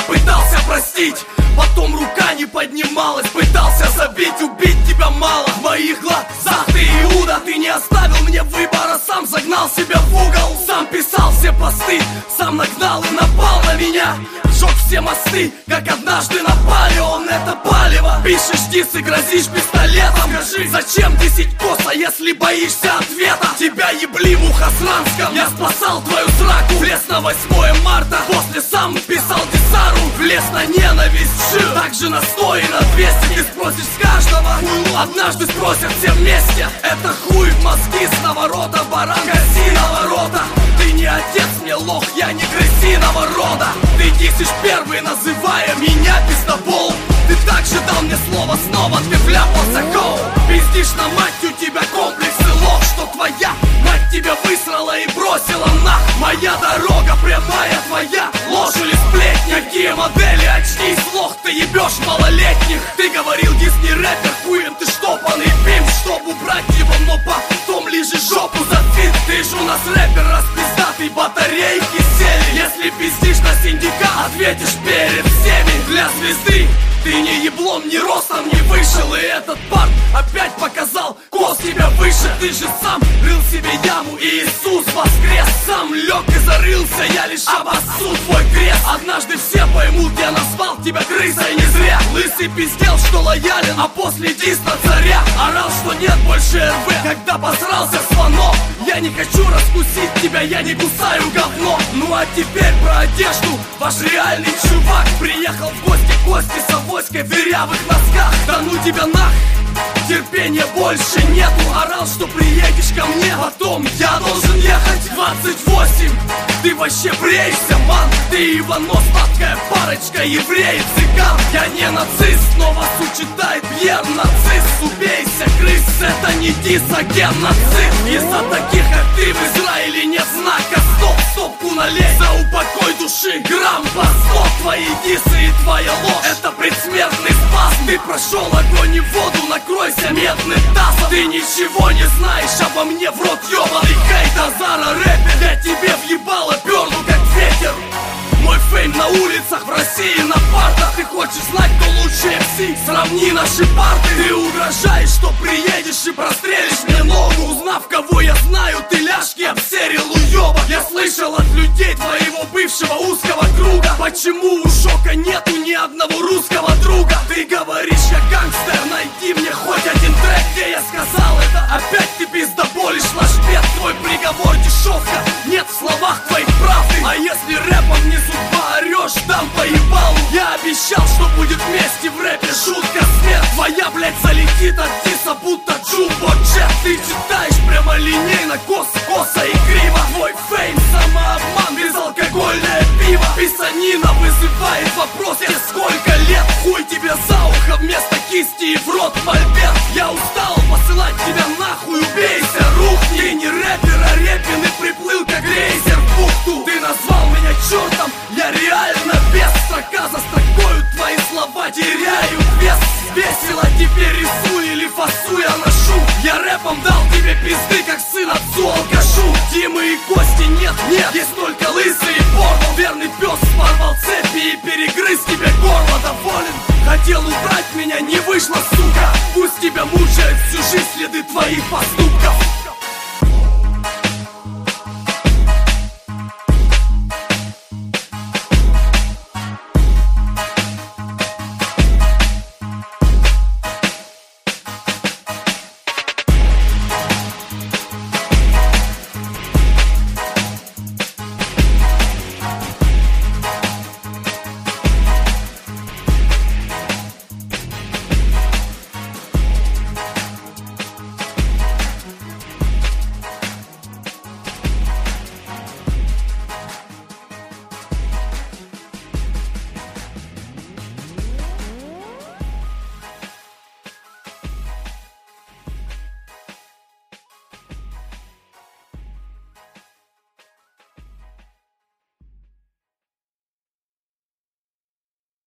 пытался простить, потом рука не поднималась, пытался забить, убить тебя мало. В моих глазах ты Иуда, ты не оставил мне выбора, сам загнал себя в угол, сам писал все посты, сам нагнал и напал на меня. Сжег все мосты, как однажды напали, он это палево. Пишешь дисы, грозишь пистолетом. Скажи, зачем 10 коса, если боишься ответа? Тебя ебли в Мухосранском, я спасал твою сраку. Влез на 8 марта, после сам писал дисару. Влез на ненависть, жил, также на 100 и на 200. Ты спросишь с каждого, однажды спросят все вместе. Это хуй в мозги с наворота, баран грязиного рода. Ты не отец мне, лох, я не крысиного рода. Ты дисишь первый, называя меня пиздобол. Ты также дал мне слово снова, ты вляпался, гоу. Пиздишь на мать, у тебя комплексы, лох, что твоя мать тебя высрала и бросила нах. Моя дорога прямая, твоя ложь или сплетни. Какие модели, очнись, лох, ты ебешь малолетних. Ты говорил, дис не рэпер, хуем ты штопанный пимп. Чтоб убрать его, но потом лижешь жопу за фит. Ты ж у нас рэпер распиздатый, батарейки сели. Если пиздишь на синдикат, ответишь перед всеми. Для звезды ты не еблом, ни ростом не вышел. И этот парк опять показал, кос тебя выше. Ты же сам рыл себе яму, и Иисус воскрес. Сам лег и зарылся, я лишь обоссу твой крест. Однажды все поймут, я назвал тебя крысой не зря. Лысый пиздел, что лоялен, а после дис на царя. Орал, что нет больше РВ, когда посрался звонок. Я не хочу раскусить тебя, я не кусаю говно. Ну а теперь про одежду. Ваш реальный чувак приехал в гости к Косте с авоськой в дырявых носках. Да ну тебя нах, терпения больше нету. Орал, что приедешь ко мне, потом я должен ехать. 28, ты вообще бреешься, ман. Ты Иванов, сладкая парочка, еврей, цыган. Я не нацист, но вас учитает Пьер, нацист. Убейся, крыс, это не дис, а геноцид. Из-за таких, как ты, в Израиле нет знака стоп. Стопку налей за упокой души, грамм по 100. Твои дисы и твоя ложь, это предсмертный спас. Ты прошел огонь и воду, накройся медным тазом. Ты ничего не знаешь обо мне, в рот ёбаный хейт. Азара рэпер, я тебе въебало пёрну, как ветер. Мой фейм на улицах, в России на партах. Ты хочешь знать, кто лучший MC? Сравни наши парты. Ты угрожаешь, что приедешь и прострелишь мне ногу. Узнав, кого я знаю, ты ляжки обсерил, уёба. Я слышал от людей твоего бывшего узкого круга. Почему у Шока нету ни одного русского друга? Ты говоришь, я гангстер, найди мне хоть один трек, где я сказал это. Опять ты пиздоболишь наш бед, твой приговор дешевка. Нет в словах твоих правды. А если рэпом внизу поорешь, дам по ебалу. Я обещал, что будет вместе в рэпе шутка смерть. Твоя, блядь, залетит от диса, будто джумбо-джет. Ты читаешь прямолинейно, косо и криво. Твой фейм, самообман, безалкогольное пиво. Писанина вызывает вопрос, тебе сколько лет? Хуй тебе за ухо вместо кисти и в рот мольберт. Я устал посылать тебя нахуй, убейся, рухни. Ты не рэпер, а Репин и приплыл как крейсер в бухту. Ты назвал меня чертом, я реально без. Строка за строкою твои слова теряют вес. Весело теперь рисую или фасу я ношу. Я рэпом дал тебе пизды, как сын отцу алкашу. Димы и Кости нет, есть только лысый и порвал. Верный пес порвал цепи и перегрыз тебе горло. Доволен, хотел убрать меня, не вышло, сука. Пусть тебя мучают всю жизнь следы твоих поступков.